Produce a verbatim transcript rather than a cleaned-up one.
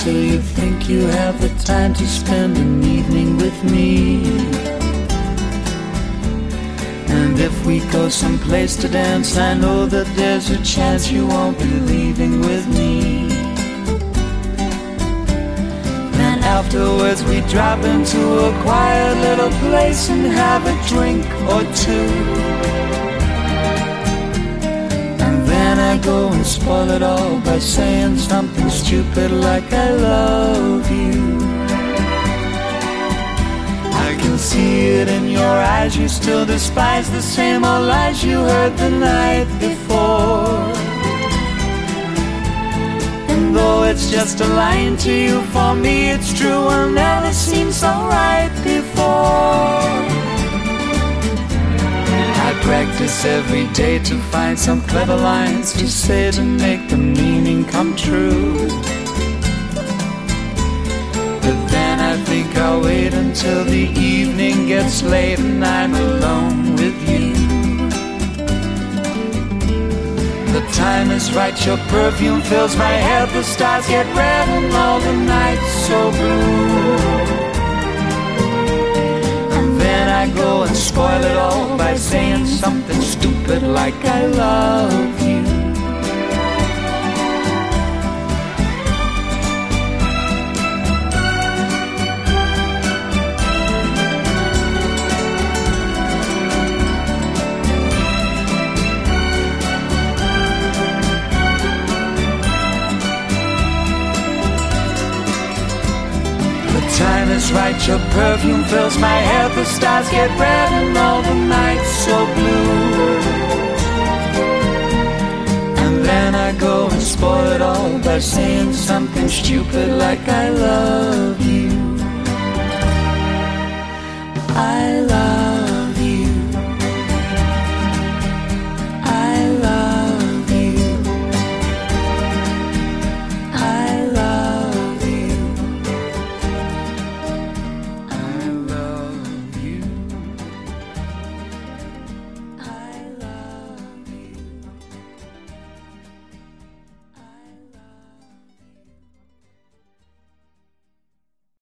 till you think you have the time to spend an evening with me. And if we go someplace to dance, I know that there's a chance you won't be leaving with me. Then afterwards we drop into a quiet little place and have a drink or two. And then I go and spoil it all by saying something stupid like I love you. I can see it in your eyes, you still despise the same old lies you heard the night before. And though it's just a line to you, for me it's true, will never seem so right before. I practice every day to find some clever lines to say to make the meaning come true. But then I think I'll wait until the evening gets late and I'm alone with you. The time is right, your perfume fills my head, the stars get red and all the nights so blue. And then I go and spoil it all by saying something stupid like I love you. Time is right, your perfume fills my head, the stars get red and all the nights so blue. And then I go and spoil it all by saying something stupid like I love you. I